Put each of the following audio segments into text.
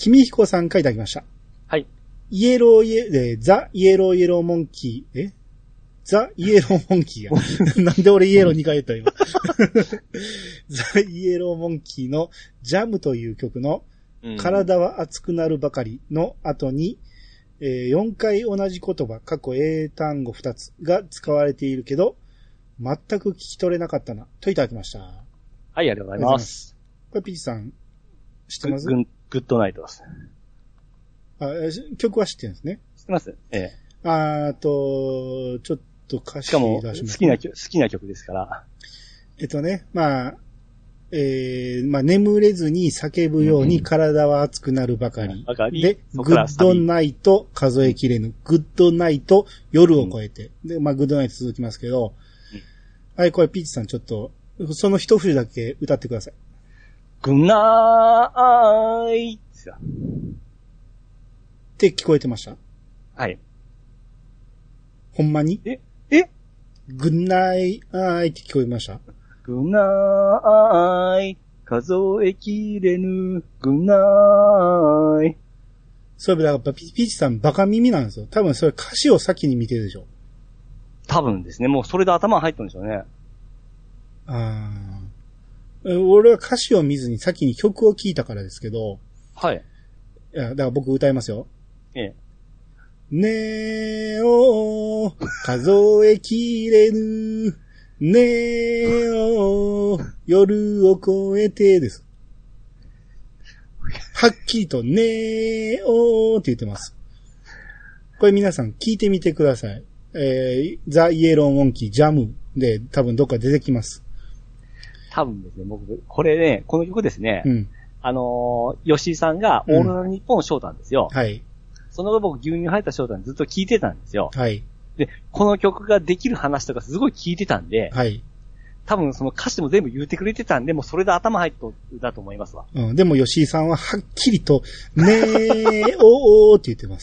君彦さんからいただきました。 はい。 ザ・イエローイエローモンキー、ザ・イエローモンキーや。なんで俺イエロー2回言った今。ザ・イエローモンキーのジャムという曲の体は熱くなるばかりの後に、4回同じ言葉、過去英単語2つが使われているけど、全く聞き取れなかったな、といただきました。はい、 ありがとうございます。 これピーチさん、知ってます？ グッドナイトです。 曲は知ってるんですね。 知ってます？ちょっと歌詞しかも、 出します、 好きな曲ですから。 眠れずに叫ぶように体は熱くなるばかり。で、グッドナイト数えきれぬ。グッドナイト夜を超えて。で、グッドナイト続きますけど、はい、これピーチさんちょっと、その一節だけ歌ってください。 グッナイですよ。 って聞こえてました？はい。ほんまに？グッナイって聞こえました？ グッナイ数えきれぬグッナイ。 そういえば、ピーチさんバカ耳なんですよ。多分それ歌詞を先に見てるでしょ。 多分ですね。もうそれで頭入ったんでしょうね。 俺は歌詞を見ずに先に曲を聴いたからですけど。はい。いや、だから僕歌いますよ。ねお数えきれぬねお夜を越えてです。はっきりとねおって言ってます。これ皆さん聞いてみてください。ザ・イエローモンキージャムで多分どっか出てきます。 多分ですね、僕、これね、この曲ですね。吉井さんがオールナイトニッポンをショータんですよ。はい。その後僕牛乳入ったショータんずっと聞いてたんですよ。はい。で、この曲ができる話とかすごい聞いてたんで。はい。多分その歌詞も全部言ってくれてたんで、もうそれで頭入った歌と思いますわ。 でも吉井さんははっきりと、ねーおーって言ってます。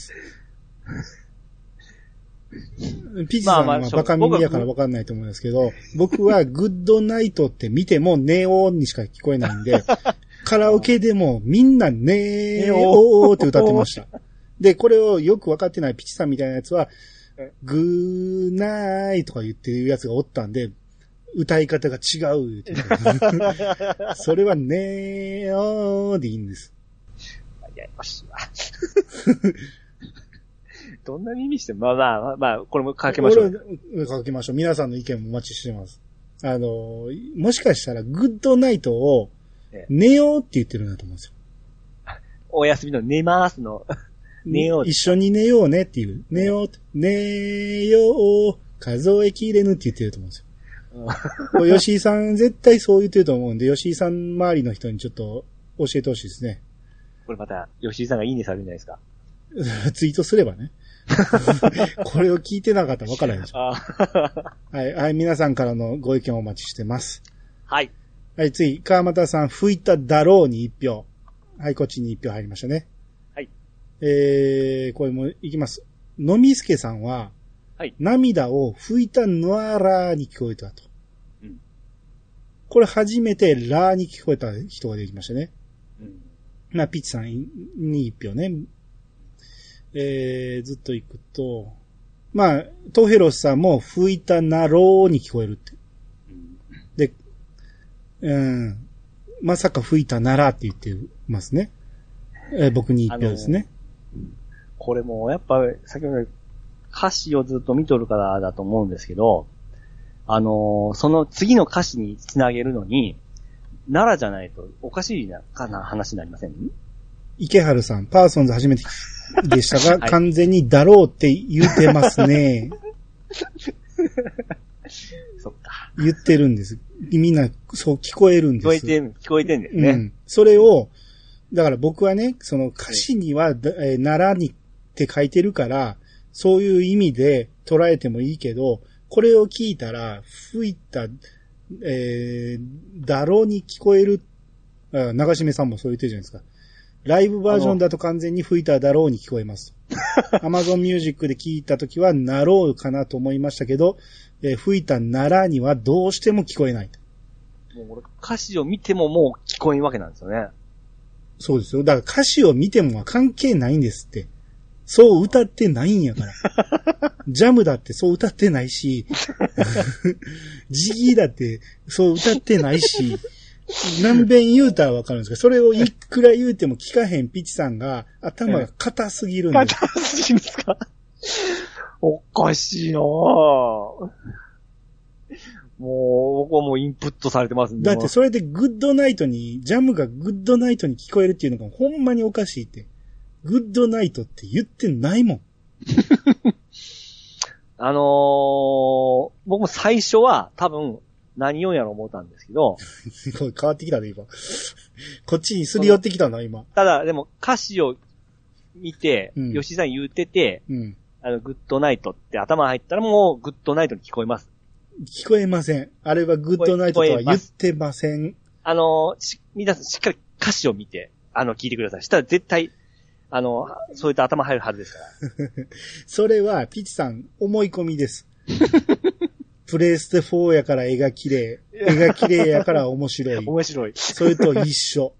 ピチさんはバカ耳やから分かんないと思うんですけど、僕はグッドナイトって見てもネオーにしか聞こえないんで、カラオケでもみんなネオーって歌ってました。で、これをよく分かってないピチさんみたいなやつは、グーナイとか言ってるやつがおったんで、歌い方が違うって言ってそれはネオーでいいんです。 ややこしいわ。どんな耳しても、まあ、これもかけましょう。 かけましょう。皆さんの意見もお待ちしてます。もしかしたら、グッドナイトを、寝ようって言ってるんだと思うんですよ。 お休みの寝ますの、寝よう。 一緒に寝ようねっていう。寝よう、寝よう、数えきれぬって言ってると思うんですよ。吉井さん絶対そう言ってると思うんで、吉井さん周りの人にちょっと教えてほしいですね。 これまた、吉井さんがいいねされるんじゃないですか。ツイートすればね。これを聞いてなかったらわからないでしょ。はい、皆さんからのご意見をお待ちしてます。はい。はい、次、川又さん、吹いただろうに1票。はい、こっちに1票入りましたね。はい。これもいきます。のみすけさんは、はい。涙を吹いたのあらーに聞こえたと。うん。これ初めてラーに聞こえた人ができましたね。うん。ピッチさんに1票ね。ずっと行くと、トヘロスさんも吹いたなろーに聞こえるって。で、まさか吹いたならって言ってますね。僕に一票ですね。 これもやっぱ、先ほど歌詞をずっと見とるからだと思うんですけど、その次の歌詞につなげるのに、奈良じゃないとおかしい話になりません？ 池春さん、パーソンズ初めてでしたが、はい、完全にだろうって言ってますね。 そっか。 言ってるんです。みんな、そう聞こえるんです。 聞こえてんですね。うん。 それを、だから僕はね、その歌詞には、奈良にって書いてるから、そういう意味で捉えてもいいけど、これを聞いたら、吹いた、だろうに聞こえる、長締さんもそう言ってるじゃないですか。ライブバージョンだと完全に吹いただろうに聞こえます。Amazon Music で聞いたときはなろうかなと思いましたけど、吹いたならにはどうしても聞こえない。 もう俺歌詞を見てももう聞こえんわけなんですよね。 そうですよ。だから歌詞を見ても関係ないんですって。そう歌ってないんやから。ジャムだってそう歌ってないし、ジギーだってそう歌ってないし、何遍言うたらわかるんですけど、それをいくら言うても聞かへんピチさんが頭が硬すぎるんです。 硬すぎますか？おかしいなぁ。もう、僕はもうインプットされてますんで。 だってそれでグッドナイトに、ジャムがグッドナイトに聞こえるっていうのがほんまにおかしいって。グッドナイトって言ってないもん。 僕も最初は多分何をやろう思ったんですけど。 変わってきたね、今。こっちにすり寄ってきたな、今。 ただ、でも歌詞を見て、吉井さん言ってて、グッドナイトって頭入ったらもうグッドナイトに聞こえます。 聞こえません。あれはグッドナイトとは言ってません。 皆さんしっかり歌詞を見て、聞いてください。したら絶対、そういった頭入るはずですから。 それは、ピチさん、思い込みです。プレイステ4やから絵が綺麗。絵が綺麗やから面白い。 面白い。 それと一緒。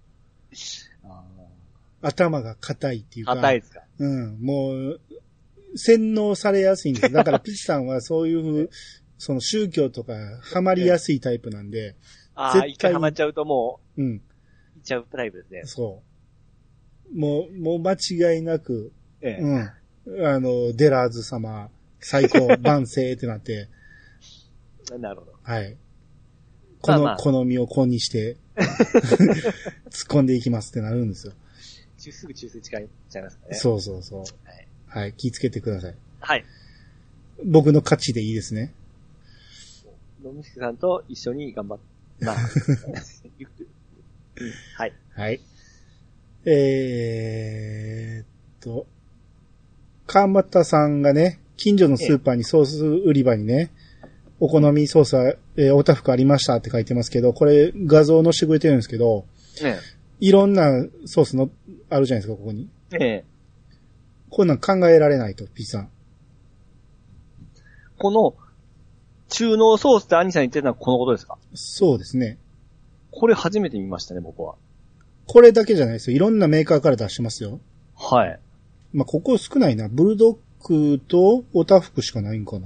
頭が硬いっていうか。 硬いですか。 うん。もう、洗脳されやすいんです。だからピチさんはそういう、その宗教とかハマりやすいタイプなんで。 一回ハマっちゃうともう、いっちゃうタイプですね。 そう。もう間違いなく、デラーズ様、最高、万世ってなって。 なるほど。 はい。好みを子にして、突っ込んでいきますってなるんですよ。 すぐ中世近いちゃいますかね。 そうそうそう。はい。気ぃつけてください。 はい。 僕の勝ちでいいですね。 野見さんと一緒に頑張って、はい。 はい。川又さんがね、近所のスーパーにソース売り場にね、お好みソースは、おたふくありましたって書いてますけど、これ画像載せてくれてるんですけど、いろんなソースのあるじゃないですか、ここに。こんなん考えられないと、ピーさん。 この、中濃ソースって兄さん言ってたのはこのことですか？ そうですね。 これ初めて見ましたね、僕は。 これだけじゃないですよ。いろんなメーカーから出してますよ。 はい。 まあ、ここ少ないな。ブルドッグとオタフクしかないんかな。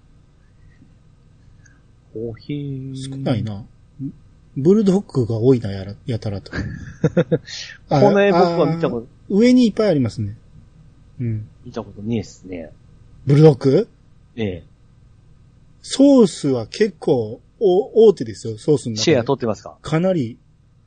少ないな。ブルドッグが多いな、やたらと。 この絵僕は見たこと。 上にいっぱいありますね。うん。 見たことねえっすね。 ブルドッグ？ ええ。 ソースは結構、大手ですよ、ソースの中で。 シェア取ってますか？ かなり。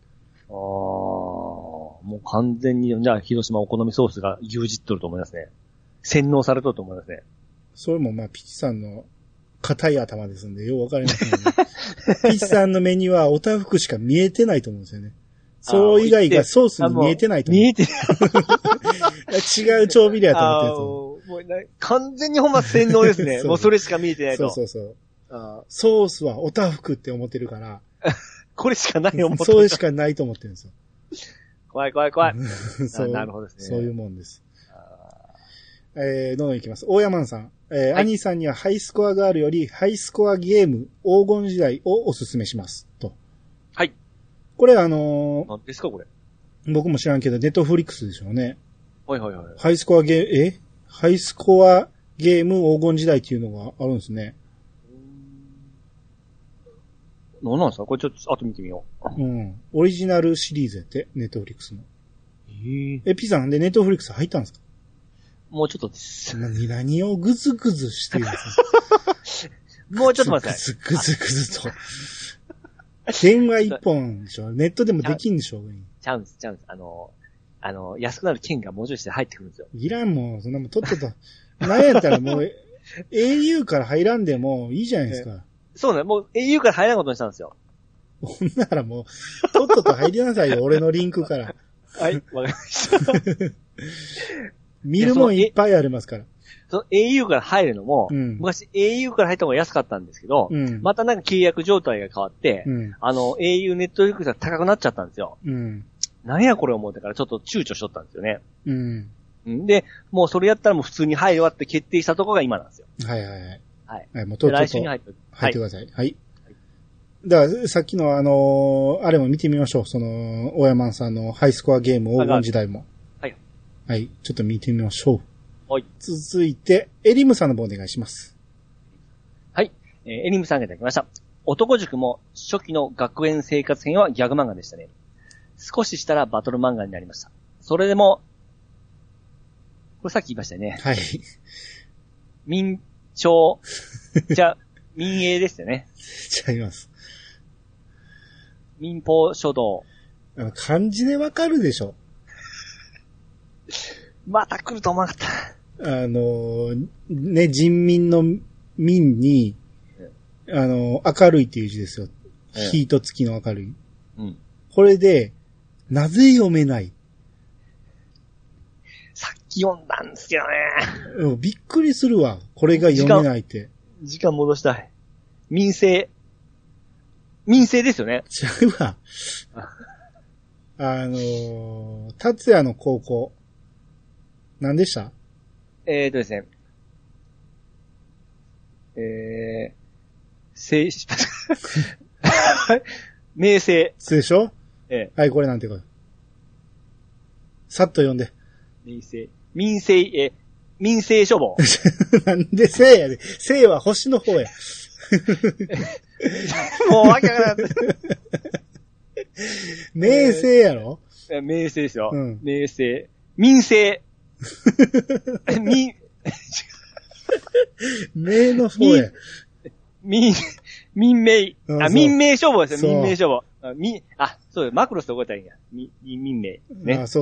もう完全に、じゃあ、広島お好みソースが牛耳っとると思いますね。洗脳されとると思いますね。 それもまあ、ピチさんの硬い頭ですんで、ようわかりませんね。ピチさんの目にはおたふくしか見えてないと思うんですよね。それ以外がソースに見えてないと思う。見えてない。違う調味料やと思ってるもう完全にほんま洗脳ですね。もうそれしか見えてないと。 そう。ソースはおたふくって思ってるから。 これしかない思ってる。 それしかないと思ってるんですよ。 怖い。なるほどですね。 そういうもんです。どんどんいきます。大山さん。兄さんにはハイスコアガールよりハイスコアゲーム黄金時代をおすすめします。と。 はい。 これ何ですかこれ。 僕も知らんけど、ネットフリックスでしょうね。 はい。 ハイスコアゲーム黄金時代っていうのがあるんですね。 何なんですかこれちょっと後見てみよう。オリジナルシリーズやって、ネットフリックスの。ピザなんでネットフリックス入ったんですか？ もうちょっとです。 何をグズグズしてるんですか？ もうちょっと待って。 グズと。電話一本でしょ？ネットでもできんでしょ？ ちゃうんです。安くなる券がもうちょいして入ってくるんですよ。 いらんもん、そんなもんとっとと。なんやったらもう、au から入らんでもいいじゃないですか。 そうね、もう au から入らんことにしたんですよ。 ほんならもう、とっとと入りなさいよ、俺のリンクから。 はい、わかりました。 見るもんいっぱいありますから。 その au から入るのも、昔 au から入った方が安かったんですけど、またなんか契約状態が変わって、au ネットフリックスが高くなっちゃったんですよ。何やこれ思ってからちょっと躊躇しとったんですよね。で、もうそれやったらもう普通に入るわって決定したところが今なんですよ。 はい。もうとっとと入ってください。はい。 だからさっきのあれも見てみましょう。大山さんのハイスコアゲーム黄金時代も。 はい。 はい。ちょっと見てみましょう。はい。 続いて、エリムさんの方お願いします。 はい。エリムさんがいただきました。男塾も初期の学園生活編はギャグ漫画でしたね。少ししたらバトル漫画になりました。それでも、これさっき言いましたよね。 はい。 民営ですよね。 違います。 民法書道。 漢字でわかるでしょ。 また来ると思わなかった。 ね、人民の民に、明るいっていう字ですよ。ヒート付きの明るい。 うん。 これで、なぜ読めない？ さっき読んだんですけどね。 びっくりするわ。これが読めないって。 時間戻したい。民生ですよね。 違うわ。達也の高校。何でした？ ですね。名声。 でしょ？はい、これなんていうか。さっと読んで。 民生処方。 なんで生やで。生は星の方や。 もうわけわからん。 名声やろ？ 名声ですよ。 うん、 名声。民生。 名の方や。 民名。民名処方ですよ、民名処方。そうです。マクロスと覚えたらいいんや。民名。ね。 そう。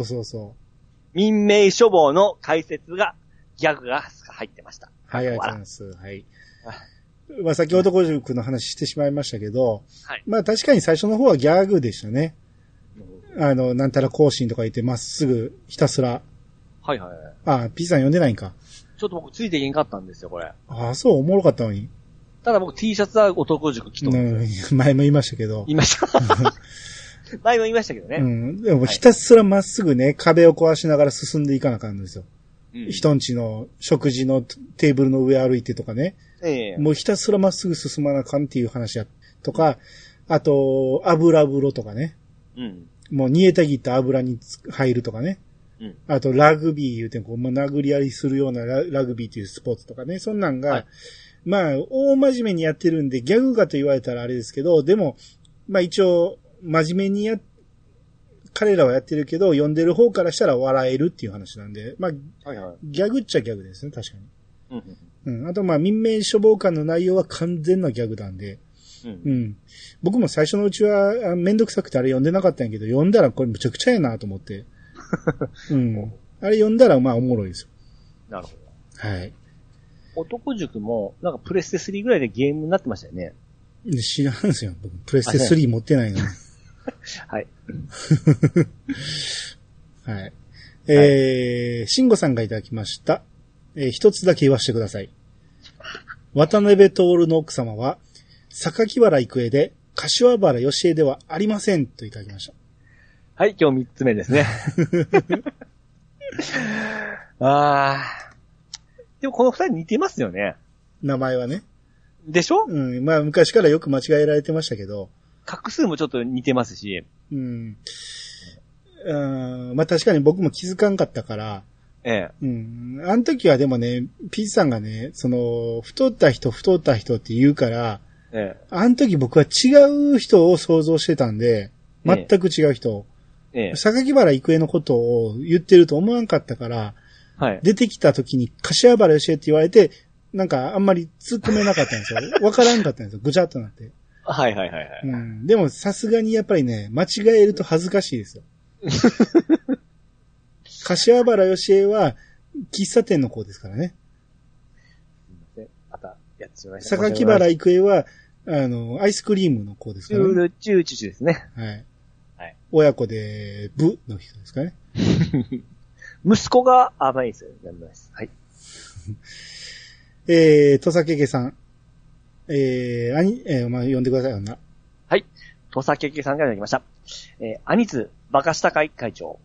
民名処方の解説が、ギャグが入ってました。 はい、ありがとうございます。はい。まあ、先ほど男塾の話してしまいましたけど、 はい。 まあ確かに最初の方はギャグでしたね。なんたら更新とか言ってまっすぐひたすら。 はい。 P さん読んでないんか。 ちょっと僕ついていけんかったんですよ、これ。 そう、おもろかったのに。 ただ僕 T シャツは男塾着とるんですよ。 前も言いましたけど。 言いました。前も言いましたけどね。 うん。でもひたすらまっすぐね、壁を壊しながら進んでいかなあかんんですよ。人んちの食事のテーブルの上歩いてとかね。もうひたすらまっすぐ進まなあかんっていう話や、とか、あと、油風呂とかね。 うん。 もう煮えたぎった油に入るとかね。 うん。 あと、ラグビー言うてこう、殴り合いするようなラグビーっていうスポーツとかね。そんなんが、はい、まあ、大真面目にやってるんで、ギャグかと言われたらあれですけど、でも、まあ一応、真面目に彼らはやってるけど、読んでる方からしたら笑えるっていう話なんで、まあ、はいはい、ギャグっちゃギャグですね、確かに。あと、まあ、民名処方官の内容は完全なギャグなんで、僕も最初のうちはめんどくさくてあれ読んでなかったんやけど、読んだらこれむちゃくちゃやなと思って。あれ読んだらまあおもろいですよ。 なるほど。はい。 男塾も、なんかプレステ3ぐらいでゲームになってましたよね。 知らんすよ。僕、プレステ3持ってないの。 はい。 はい。慎吾さんがいただきました。一つだけ言わせてください。渡辺徹の奥様は、榊原郁恵で、柏原芳恵ではありませんといただきました。 はい、今日3つ目ですね。でもこの2人似てますよね。 名前はね。 でしょ？ まあ昔からよく間違えられてましたけど。 画数もちょっと似てますし。 まあ確かに僕も気づかんかったから。あの時はでもね、ピーチさんがね、太った人って言うから、あの時僕は違う人を想像してたんで、全く違う人。榊原郁恵のことを言ってると思わんかったから、出てきた時に柏原芳恵って言われて、なんかあんまり突っ込めなかったんですよ。わからんかったんですよ。ぐちゃっとなって。 はい。 でもさすがにやっぱりね、間違えると恥ずかしいですよ。柏原芳恵は喫茶店の子ですからね。 すいません。またやってしまいました。 榊原郁恵は、アイスクリームの子ですからね。 チューですね。 はい。親子で、部の人ですかね。 息子が、ないですよ。はい。 土佐けけさん。まあ、呼んでください、女。 はい。土佐けけさんがいただきました。アニツ、バカした会長。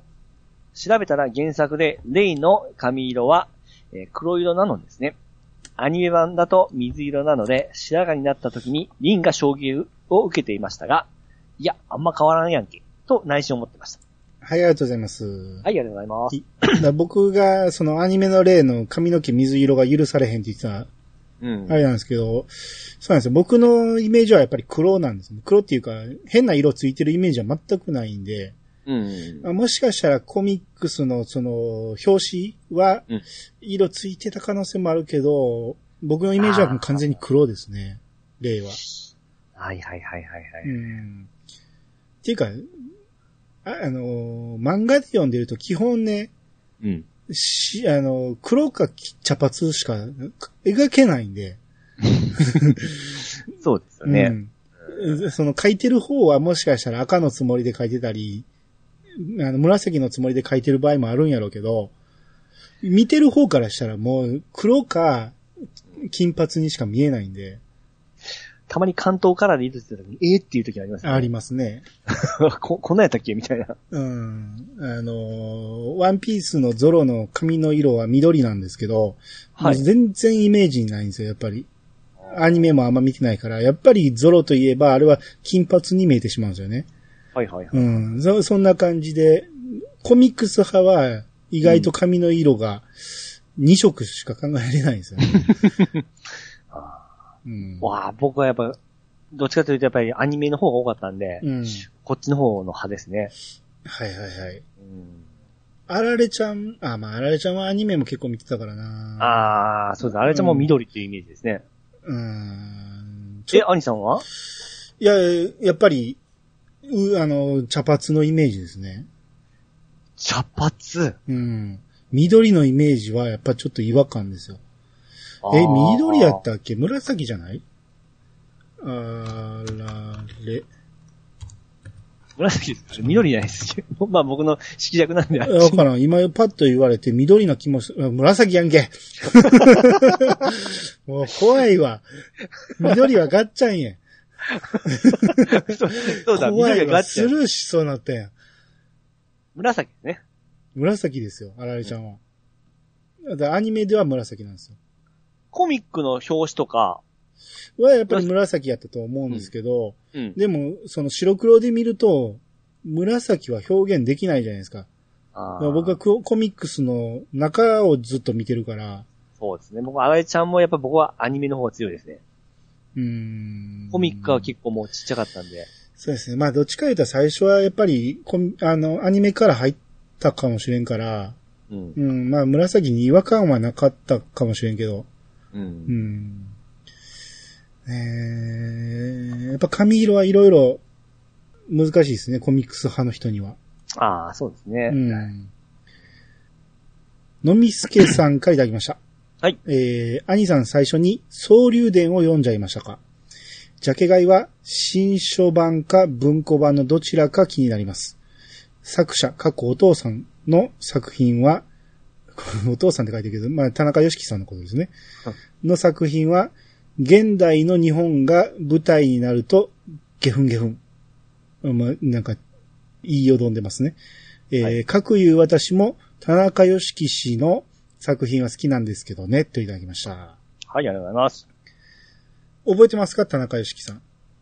調べたら原作で、レイの髪色は、黒色なのですね。 アニメ版だと水色なので、白髪になった時にリンが衝撃を受けていましたが、いや、あんま変わらんやんけ、と内心思ってました。 はい、ありがとうございます。 はい、ありがとうございます。 僕が、そのアニメの例の髪の毛水色が許されへんって言ってた、あれなんですけど、そうなんですよ。僕のイメージはやっぱり黒なんですね。黒っていうか、変な色ついてるイメージは全くないんで、もしかしたらコミックスのその表紙は色ついてた可能性もあるけど、僕のイメージは完全に黒ですね。例は。 はいはいはいはいはい。 っていうか、漫画で読んでると基本ね、黒か茶髪しか描けないんで。 そうですよね。 その書いてる方はもしかしたら赤のつもりで書いてたり、紫のつもりで書いてる場合もあるんやろうけど、見てる方からしたらもう黒か金髪にしか見えないんで。 たまに関東カラーで色ついた時に、っていう時ありますね。 ありますね。 こんなんやったっけみたいな。 ワンピースのゾロの髪の色は緑なんですけど、はい、全然イメージにないんですよ、やっぱり。アニメもあんま見てないから、やっぱりゾロといえば、あれは金髪に見えてしまうんですよね。 はいはいはい。 そんな感じで、コミックス派は意外と髪の色が2色しか考えられないんですよね。 わあ、僕はやっぱ、どっちかというとやっぱりアニメの方が多かったんで、こっちの方の派ですね。 はいはいはい。あられちゃん、あられちゃんはアニメも結構見てたからな。 そうです。あられちゃんも緑っていうイメージですね。兄さんはいや、やっぱり、茶髪のイメージですね。 茶髪緑のイメージはやっぱちょっと違和感ですよ。緑やったっけ？紫じゃない？ 紫です。緑じゃないですけど。まあ僕の色弱なんで。 わからん。今パッと言われて緑な気もする。紫やんけ。もう怖いわ。緑はガッチャンやん。 そうだ、 怖いわ。スルーしそうなったやん。 紫ですね。 紫ですよ、あられちゃんは。だからアニメでは紫なんですよ。 コミックの表紙とかはやっぱり紫やったと思うんですけど、でも、その白黒で見ると、紫は表現できないじゃないですか。僕はコミックスの中をずっと見てるから。 そうですね。あられちゃんもやっぱ僕はアニメの方が強いですね。コミックは結構もうちっちゃかったんで。 そうですね。まあどっちか言うと最初はやっぱりアニメから入ったかもしれんから、まあ紫に違和感はなかったかもしれんけど、やっぱ髪色はいろいろ難しいですね、コミックス派の人には。 そうですね。 のみすけさんからいただきました。 はい。 兄さん最初に総流伝を読んじゃいましたか？ジャケ買いは新書版か文庫版のどちらか気になります。作者、お父さんの作品は、お父さんって書いてるけど、田中良樹さんのことですね。の作品は、現代の日本が舞台になると、ゲフンゲフン。なんか、言いよどんでますね。各言う私も、田中良樹氏の作品は好きなんですけどね、といただきました。はい、 ありがとうございます。 覚えてますか、田中良樹さん。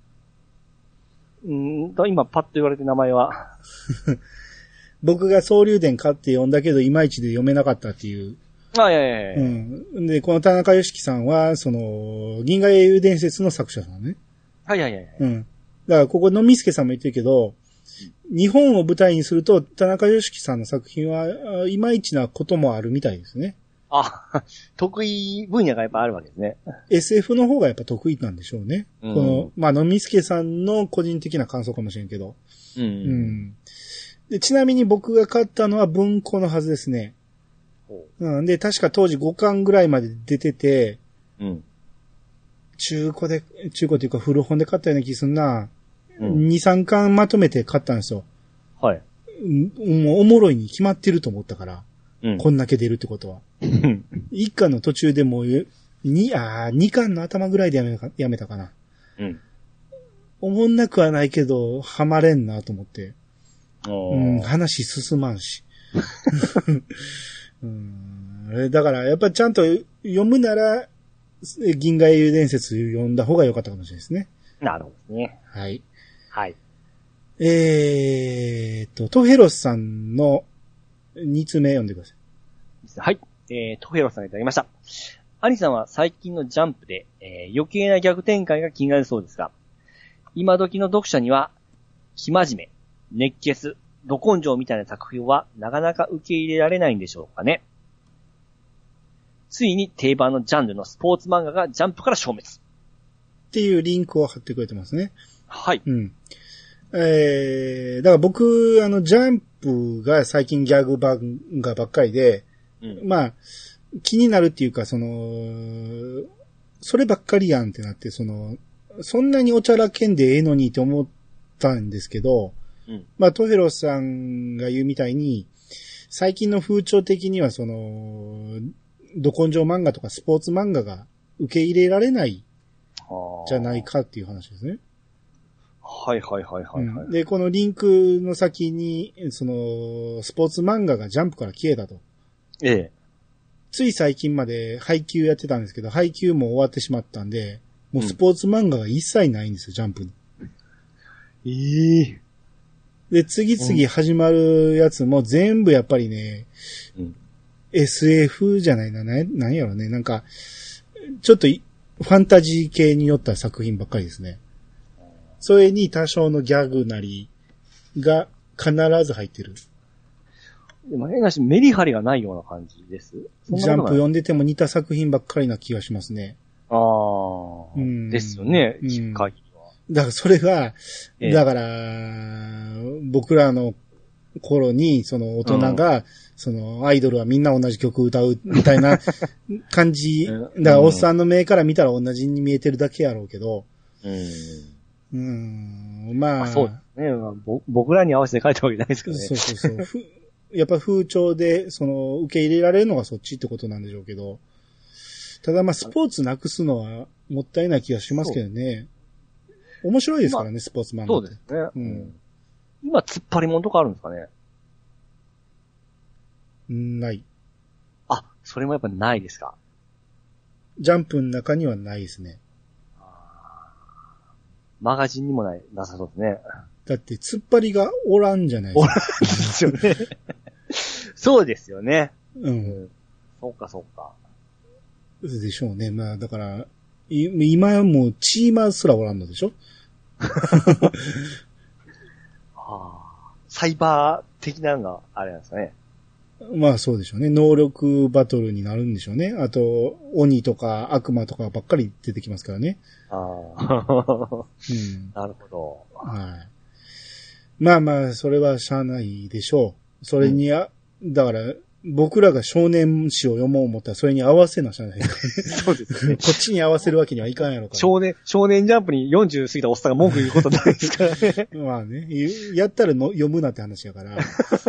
今パッと言われて名前は。 僕が総流伝買って読んだけど、いまいちで読めなかったっていう。 いや。 で、この田中良樹さんは、銀河英雄伝説の作者さんね。 はい。 だからここのみすけさんも言ってるけど、日本を舞台にすると、田中良樹さんの作品はいまいちなこともあるみたいですね。 得意分野がやっぱあるわけですね。 SF の方がやっぱ得意なんでしょうね。この、のみすけさんの個人的な感想かもしれんけど。で、ちなみに僕が買ったのは文庫のはずですね。で、確か当時5巻ぐらいまで出てて、中古っていうか古本で買ったような気すんな。2、3巻まとめて買ったんですよ。 はい。 もうおもろいに決まってると思ったから。こんだけ出るってことは。1巻の途中でもう、2巻の頭ぐらいでやめたかな。おもんなくはないけど、ハマれんなと思って。話進まんし。だから、やっぱちゃんと読むなら、 銀河英雄伝説読んだ方が良かったかもしれないですね。 なるほどね。 はい。 はい。 トヘロスさんの2つ目読んでください。 はい。トヘロスさんがいただきました。アニさんは最近のジャンプで、余計な逆展開が気になるそうですが、今時の読者には、生真面目、熱血、ど根性みたいな作品はなかなか受け入れられないんでしょうかね。ついに定番のジャンルのスポーツ漫画がジャンプから消滅。 っていうリンクを貼ってくれてますね。 はい。 うん。だから僕、ジャンプが最近ギャグ漫画ばっかりで、うん、まあ、気になるっていうか、そればっかりやんってなって、そんなにおちゃらけんでええのにって思ったんですけど、うん、まあ、トヘロさんが言うみたいに、最近の風潮的にはど根性漫画とかスポーツ漫画が受け入れられないじゃないかっていう話ですね。 はいはいはいはい、はい、 で、このリンクの先に、スポーツ漫画がジャンプから消えたと。 ええ。 つい最近まで配給やってたんですけど、配給も終わってしまったんで、もうスポーツ漫画が一切ないんですよ、ジャンプに。で、次々始まるやつも全部やっぱりね、SF じゃないな、なんやろね、なんか、ちょっとファンタジー系によった作品ばっかりですね。それに多少のギャグなりが必ず入ってる。 でも変なし、メリハリがないような感じです。 ジャンプ読んでても似た作品ばっかりな気がしますね。 ああ、ですよね、しっかりは。 だからそれが、だから、僕らの頃に、大人が、アイドルはみんな同じ曲歌うみたいな感じ、だからおっさんの目から見たら同じに見えてるだけやろうけど、まあ。 そうね。僕らに合わせて書いたわけないですからね。 そう。やっぱ風潮で、受け入れられるのがそっちってことなんでしょうけど。ただまあ、スポーツなくすのはもったいない気がしますけどね。面白いですからね、スポーツ漫画って。 そうですね。今、突っ張り物とかあるんですかね？ ない。 あ、それもやっぱないですか？ ジャンプの中にはないですね。 マガジンにもなさそうですね。 だって、突っ張りがおらんじゃないですか。 おらんですよね。そうですよね。そうか。 でしょうね。まあ、だから、今はもうチーマーすらおらんのでしょサイバー的なのがあれなんですかね。 まあそうでしょうね。能力バトルになるんでしょうね。あと、鬼とか悪魔とかばっかり出てきますからね。 なるほど。 はい。まあまあ、それはしゃあないでしょう。それにだから、僕らが少年誌を読もう思ったらそれに合わせなしゃあないですからね。そうですね。 こっちに合わせるわけにはいかんやろから。 少年ジャンプに40過ぎたおっさんが文句言うことないですからね。 まあね。やったら読むなって話やから。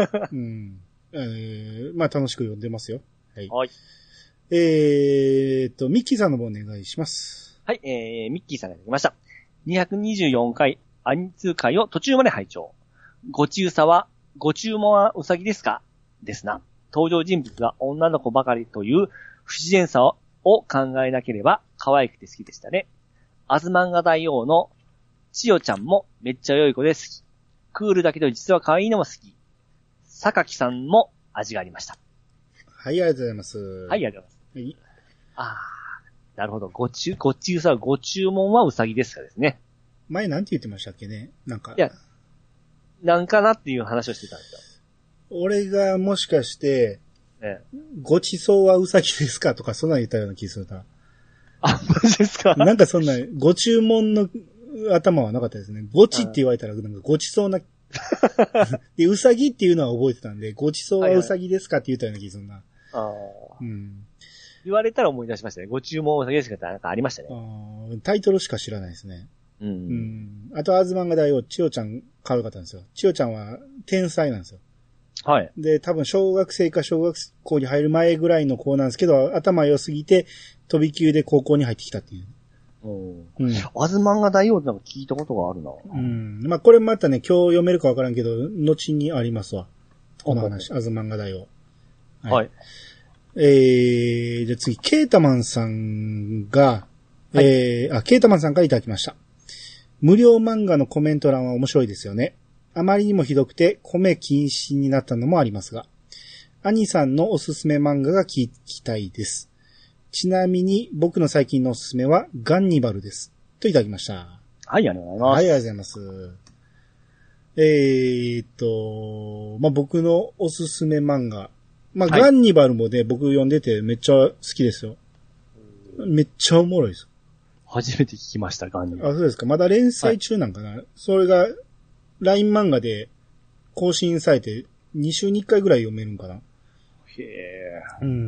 まあ楽しく読んでますよ。はい。 はい。 ミッキーさんの方お願いします。 はい、ミッキーさんがいただきました。224回、アニツー回を途中まで拝聴。ご注文はうさぎですか？ですな。登場人物が女の子ばかりという不自然さを考えなければ可愛くて好きでしたね。アズマンガ大王の千代ちゃんもめっちゃ良い子で好き。クールだけど実は可愛いのも好き。榊さんも味がありました。 はい、ありがとうございます。 はい、ありがとうございます。なるほど。ご注文はうさぎですかですね。 前なんて言ってましたっけね？なんか。 いや、なんかなっていう話をしてたんですよ。 俺がもしかして、ごちそうはうさぎですかとかそんな言ったような気するな。 あ、マジですか？ なんかそんな、ご注文の頭はなかったですね。ごちって言われたらなんかごちそうな、で、うさぎっていうのは覚えてたんで、ごちそうはうさぎですかって言ったような気するな。 言われたら思い出しましたね。ご注文はうさぎですかってなんかありましたね。 タイトルしか知らないですね。あと、アズマンガ大王、千代ちゃん可愛かったんですよ。千代ちゃんは天才なんですよ。 はい。 で、多分小学生か小学校に入る前ぐらいの子なんですけど、頭良すぎて、飛び級で高校に入ってきたっていう。 アズマンガ大王ってなんか聞いたことがあるな。 まあ、これまたね、今日読めるかわからんけど、後にありますわ。この話、アズマンガ大王。 はい。 じゃあ次、ケータマンさんが、ケータマンさんからいただきました。無料漫画のコメント欄は面白いですよね。あまりにもひどくて、米禁止になったのもありますが、兄さんのおすすめ漫画が聞きたいです。ちなみに、僕の最近のおすすめは、ガンニバルです。といただきました。はい、 ありがとうございます。 はい、ありがとうございます。僕のおすすめ漫画。ガンニバルもね、僕読んでてめっちゃ好きですよ。めっちゃおもろいです。 初めて聞きました、ガンニバル。 あ、そうですか。まだ連載中なんかな。それが、LINE 漫画で更新されて、2週に1回ぐらい読めるんかな。へぇー。 うん。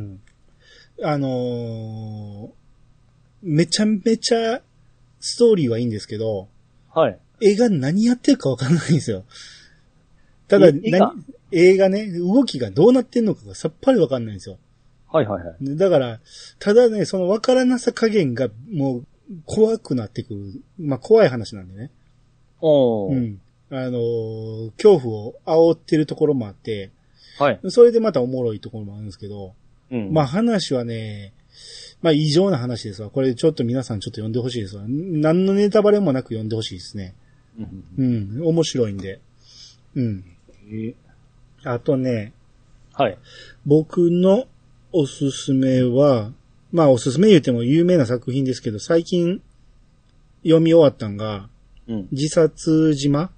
めちゃめちゃ、ストーリーはいいんですけど、 はい。 映画何やってるかわかんないんですよ。ただ、映画ね、動きがどうなってんのかがさっぱりわかんないんですよ。 はいはいはい。 だから、ただね、そのわからなさ加減がもう怖くなってくる。怖い話なんでね。 うん。 恐怖を煽ってるところもあって、 はい。 それでまたおもろいところもあるんですけど、 うん。 話はね、異常な話ですわ。これちょっと皆さんちょっと読んでほしいですわ。何のネタバレもなく読んでほしいですね。うん。面白いんで。うん。あとね、 はい。 僕のおすすめは、おすすめ言うても有名な作品ですけど、最近読み終わったんが、自殺島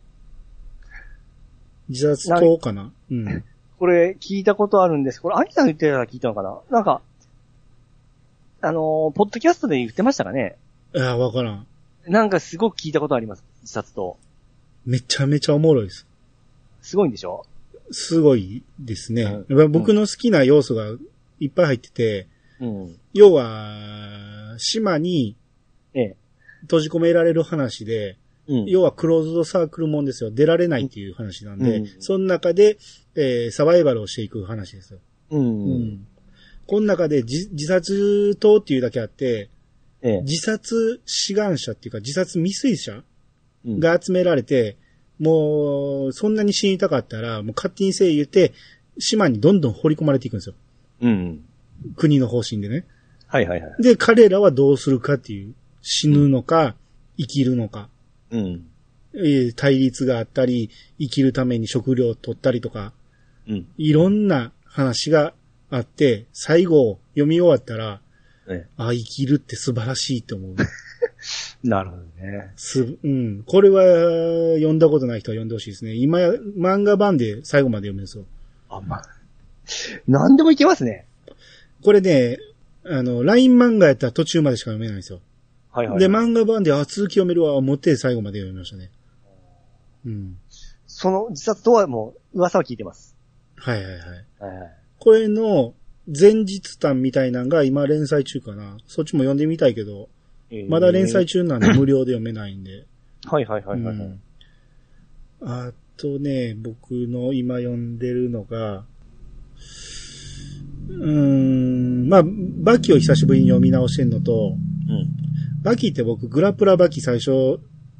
自殺島かなうん。 これ聞いたことあるんです。これ、兄さん言ってたら聞いたのかななんか、ポッドキャストで言ってましたかねわからん。 なんかすごく聞いたことあります。自殺島。 めちゃめちゃおもろいです。 すごいんでしょすごいですね。僕の好きな要素がいっぱい入ってて、要は、島に閉じ込められる話で、要はクローズドサークルもんですよ。出られないっていう話なんで、その中で、サバイバルをしていく話ですよ。この中で自殺島っていうだけあって、自殺志願者っていうか自殺未遂者が集められて、もう、そんなに死にたかったら、もう勝手にせい言って、島にどんどん放り込まれていくんですよ。国の方針でね。 はいはいはい。 で、彼らはどうするかっていう、死ぬのか、生きるのか。対立があったり、生きるために食料を取ったりとか、いろんな話があって、最後読み終わったら、生きるって素晴らしいと思う。 なるほどね。 これは読んだことない人は読んでほしいですね。今、漫画版で最後まで読めるんですよ。 何でもいけますね。 これね、LINE 漫画やったら途中までしか読めないんですよ。はいはい、はい。で、漫画版で、続き読めるわ、思って最後まで読みましたね。 その自殺とはもう噂は聞いてます。 はいはいはい。これの前日談みたいなのが今連載中かな。そっちも読んでみたいけど、まだ連載中なんで無料で読めないんで。 はいはいはいはい、 あとね、僕の今読んでるのが、バキを久しぶりに読み直してんのと、バキって僕グラプラバキ最初、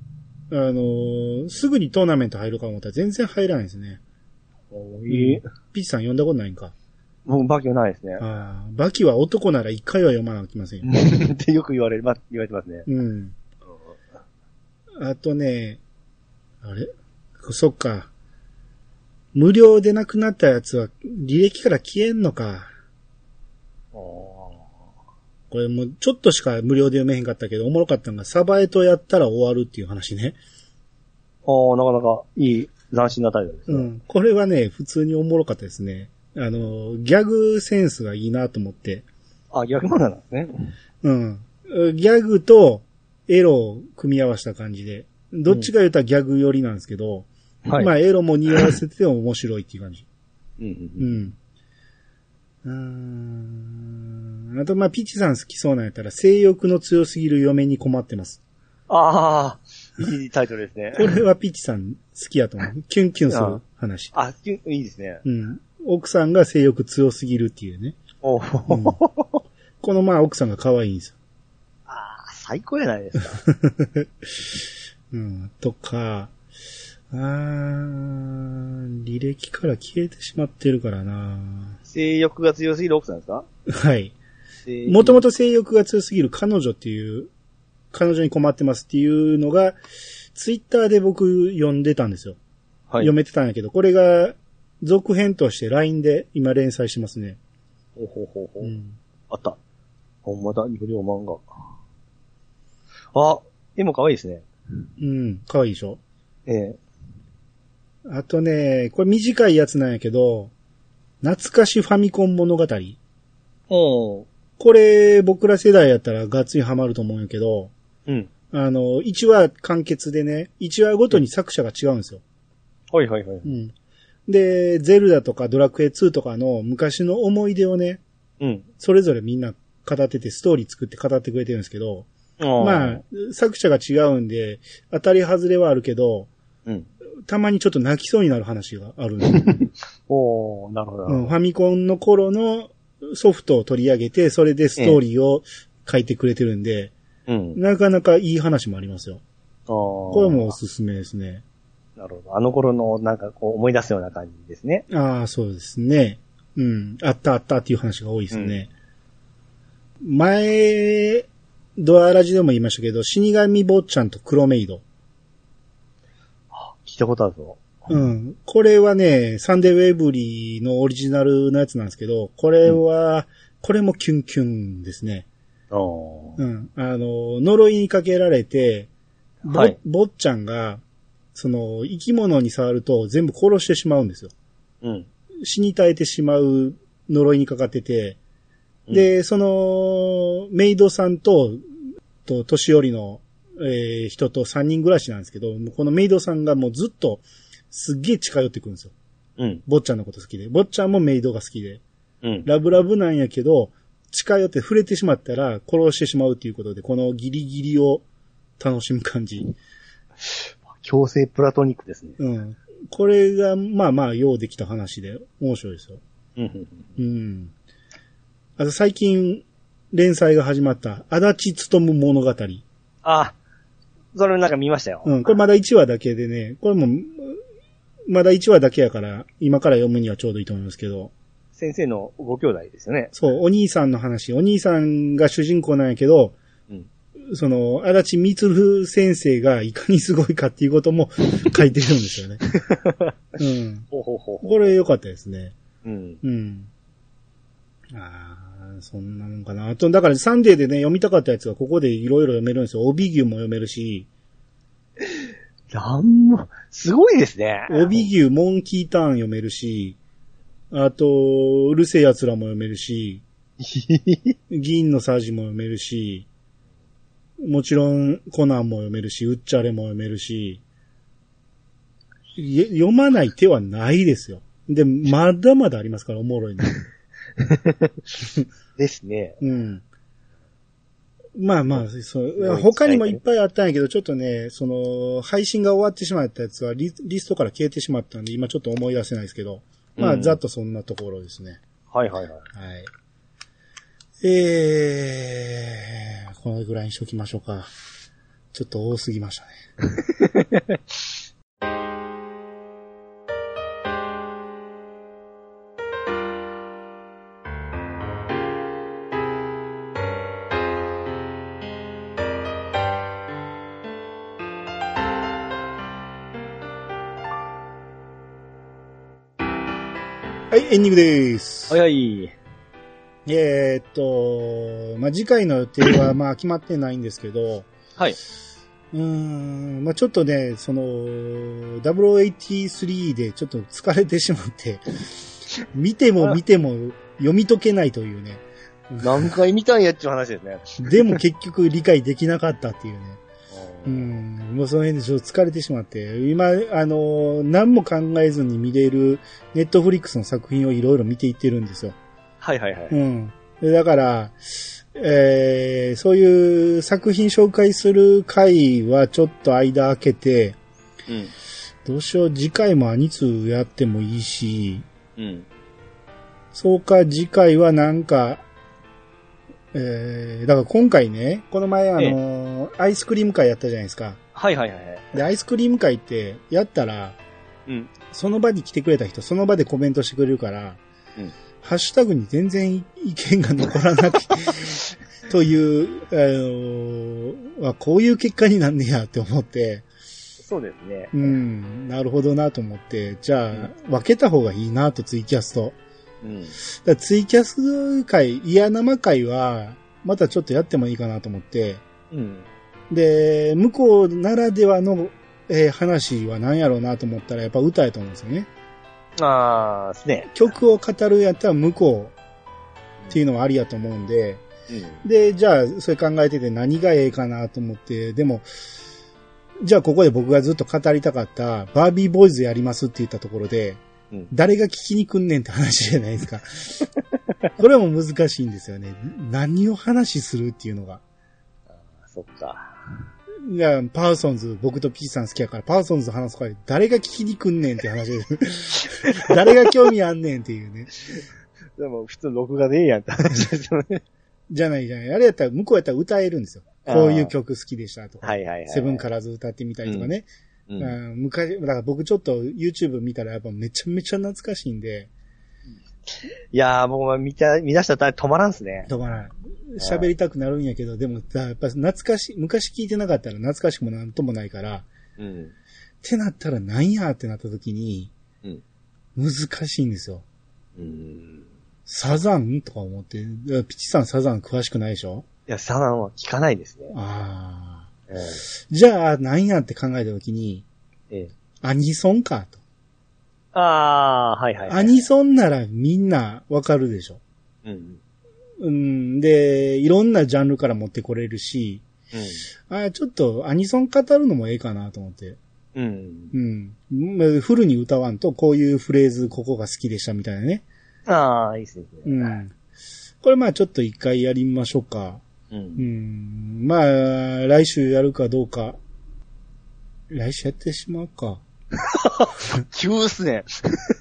すぐにトーナメント入るか思ったら全然入らないですね。ピッチさん読んだことないんか？ もうバキはないですね。 バキは男なら一回は読まなきゃいけませんよ。 ってよく言われてますね。 あとね、あれ？そっか。無料でなくなったやつは履歴から消えんのか。これもうちょっとしか無料で読めへんかったけど、おもろかったのがサバエとやったら終わるっていう話ね。 なかなかいい斬新なタイトルですね。 これはね、普通におもろかったですね。ギャグセンスがいいなと思って。 ギャグ漫画なんですね。 ギャグとエロを組み合わせた感じで。どっちか言ったらギャグ寄りなんですけど、エロも匂わせて面白いっていう感じ。あと、ピッチさん好きそうなんやったら、性欲の強すぎる嫁に困ってます。 いいタイトルですね。 これはピッチさん好きやと思う。キュンキュンする話。 いいですね。 奥さんが性欲強すぎるっていうね。この奥さんが可愛いんですよ。 最高やないですか。 とか、履歴から消えてしまってるからな。 性欲が強すぎる奥さんですか？ はい。もともと性欲が強すぎる彼女に困ってますっていうのが、ツイッターで僕読んでたんですよ。はい。読めてたんやけど、これが続編として LINE で今連載してますね。 ほうほうほうほう。うん、あった。ほんまだ、無料漫画。あ、絵も可愛いですね。 うん、可愛いでしょ。あとね、これ短いやつなんやけど、懐かしファミコン物語。これ僕ら世代やったらガッツリハマると思うんやけど、うん。1話完結でね、1話ごとに作者が違うんですよ。 はいはいはい。うん。 で、ゼルダとかドラクエ2とかの昔の思い出をね、うん。それぞれみんな語ってて、ストーリー作って語ってくれてるんですけど、まあ、作者が違うんで、当たり外れはあるけど、うん。たまにちょっと泣きそうになる話があるんで。 おー、なるほど。 うん、ファミコンの頃のソフトを取り上げて、それでストーリーを書いてくれてるんで、うん、なかなかいい話もありますよ。これもおすすめですね。 なるほど。あの頃のなんかこう思い出すような感じですね。 ああ、そうですね。うん。あったっていう話が多いですね。うん、前、ドアラジでも言いましたけど、死神坊ちゃんと黒メイド。 聞いたことあるぞ。 うん。これはね、サンデーウェイブリーのオリジナルのやつなんですけど、これもキュンキュンですね。うん。呪いにかけられて、坊ちゃんが、生き物に触ると全部殺してしまうんですよ。うん。死に絶えてしまう呪いにかかってて、で、メイドさんと年寄りの、人と3人暮らしなんですけど、このメイドさんがもうずっとすっげえ近寄ってくるんですよ。うん。坊ちゃんのこと好きで。坊ちゃんもメイドが好きで。うん。ラブラブなんやけど、近寄って触れてしまったら殺してしまうっていうことで、このギリギリを楽しむ感じ。 強制プラトニックですね。 うん。これが、まあまあ、ようできた話で面白いですよ。うん。うん。あと最近、連載が始まった、足立勉物語。 あ、それなんか見ましたよ。 うん。これまだ1話だけでね、これも、まだ1話だけやから、今から読むにはちょうどいいと思いますけど。 先生のご兄弟ですよね。 そう、お兄さんの話。お兄さんが主人公なんやけど、うん、足立満先生がいかにすごいかっていうことも書いてるんですよね。うん。これ良かったですね。うん。うん。そんなのかな。あと、だからサンデーでね、読みたかったやつはここでいろいろ読めるんですよ。帯牛も読めるし。 すごいですね。 帯牛、モンキーターン読めるし、あと、うるせえ奴らも読めるし、銀のサージも読めるし、もちろんコナンも読めるし、ウッチャレも読めるし、読まない手はないですよ。で、まだまだありますから、おもろいの。 ですね。 うん。まあまあ、他にもいっぱいあったんやけど、ちょっとね、配信が終わってしまったやつはリストから消えてしまったんで、今ちょっと思い出せないですけど、まあ、ざっとそんなところですね。 はいはいはい。はい。 このぐらいにしときましょうか。ちょっと多すぎましたね。はい、エンディングでーす。 はいはい。 まあ、次回の予定はまあ決まってないんですけど、 はい。 まあ、ちょっとね、0083でちょっと疲れてしまって、見ても読み解けないというね。 何回見たんやっていう話ですね。 でも結局理解できなかったっていうね。もうその辺でちょっと疲れてしまって、今、何も考えずに見れるネットフリックスの作品をいろいろ見ていってるんですよ。 はいはいはい。 うん。だから、そういう作品紹介する回はちょっと間空けて、うん。どうしよう、次回もアニツやってもいいし、うん。そうか、次回はなんか、だから今回ね、この前アイスクリーム会やったじゃないですか。 はいはいはい。 で、アイスクリーム会ってやったら、うん。その場に来てくれた人、その場でコメントしてくれるから、うん。 ハッシュタグに全然意見が残らなくという、こういう結果になんねやって思って。 そうですね。 うん、なるほどなと思って、じゃあ、分けた方がいいなと、ツイキャスと。うん、だツイキャス会、イヤ生会は、またちょっとやってもいいかなと思って、うん、で、向こうならではの、話は何やろうなと思ったら、やっぱ歌やと思うんですよね。 ああ、ですね。 曲を語るやったら向こうっていうのはありやと思うんで、うん、で、じゃあ、それ考えてて何がええかなと思って、でも、じゃあここで僕がずっと語りたかったバービーボーイズやりますって言ったところで、うん、誰が聞きに来んねんって話じゃないですか。これも難しいんですよね。何を話するっていうのが。 ああ、そっか。 いや、パーソンズ、僕とピーさん好きやから、パーソンズ話すから誰が聞きに来んねんって話です。誰が興味あんねんっていうね。 でも普通録画でええやんって話ですよね。 じゃないじゃない。あれやったら、向こうやったら歌えるんですよ。こういう曲好きでしたとか。 はいはいはい。 セブンカラーズ歌ってみたりとかね。うん、昔、だから僕ちょっと YouTube 見たらやっぱめちゃめちゃ懐かしいんで。 いやーもう見出したら止まらんすね。 止まらん。喋りたくなるんやけど、でも、やっぱ懐かしい、昔聞いてなかったら懐かしくもなんともないから。うん。ってなったらなんやってなった時に、うん。難しいんですよ。サザンとか思って、ピチさんサザン詳しくないでしょ？ いや、サザンは聞かないですね。 ああ。じゃあ、なんやって考えたときに、アニソンかと。 ああ、はいはい、はい。 アニソンならみんなわかるでしょ。うん。で、いろんなジャンルから持ってこれるし、ちょっとアニソン語るのもええかなと思って。うん。フルに歌わんと、こういうフレーズ、ここが好きでしたみたいなね。 ああ、いいですね。 うん。これまあちょっと一回やりましょうか。まあ、来週やるかどうか。来週やってしまうか。 急っすね。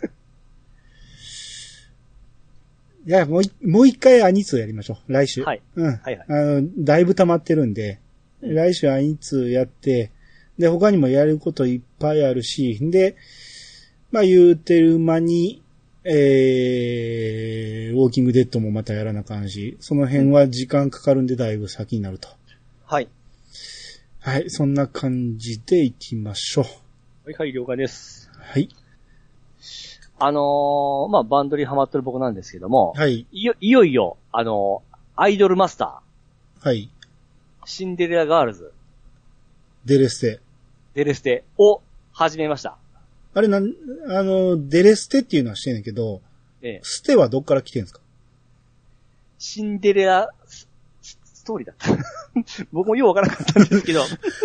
いや、もう一回アニツーやりましょう。来週。 はい。 うん。はいはい。だいぶ溜まってるんで、来週アニツーやって、で、他にもやることいっぱいあるし、で、まあ言うてる間に、ウォーキングデッドもまたやらなあかんし、その辺は時間かかるんでだいぶ先になると。 はい。 はい、そんな感じでいきましょう。 はい、はい、了解です。 はい。 まあ、バンドにハマってる僕なんですけども、 はい。 いよいよ、アイドルマスター。はい。 シンデレラガールズ。 デレステを始めました。 あれデレステっていうのはしてんねんけど、ステはどっから来てんすか？ シンデレラストーリーだった。僕もようわからなかったんですけど。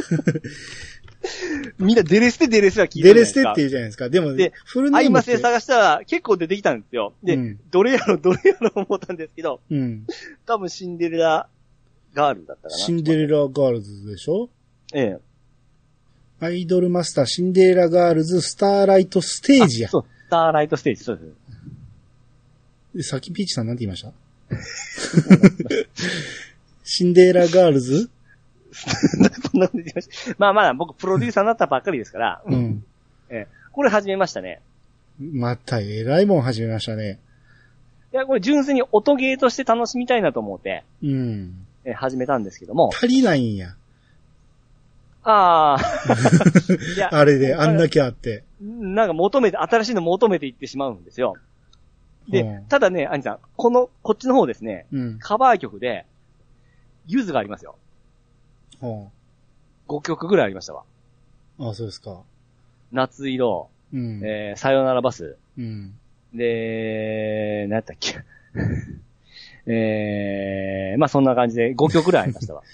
みんなデレステは聞いてるじゃないですか。 デレステって言うじゃないですか。でも、 フルネームって。アイマスで探したら結構出てきたんですよ。で、どれやろ思ったんですけど、多分シンデレラガールだったかな。 シンデレラガールズでしょ？ アイドルマスター、シンデレラガールズ、スターライトステージや。 そう、スターライトステージ、そうです。さっきピーチさんなんて言いましたシンデレラガールズまあ僕プロデューサーになったばっかりですから。これ始めましたね。 また偉いもん始めましたね。 いや、これ純粋に音ゲーとして楽しみたいなと思って。始めたんですけども。 足りないんや。 ああ。 あれで、あんだけあって。 なんか新しいの求めていってしまうんですよ。で、ただね、兄さん、こっちの方ですね、カバー曲で、ユズがありますよ。5曲ぐらいありましたわ。 ああ、そうですか。 夏色、さよならバス、で、何やったっけ。まあそんな感じで5曲ぐらいありましたわ。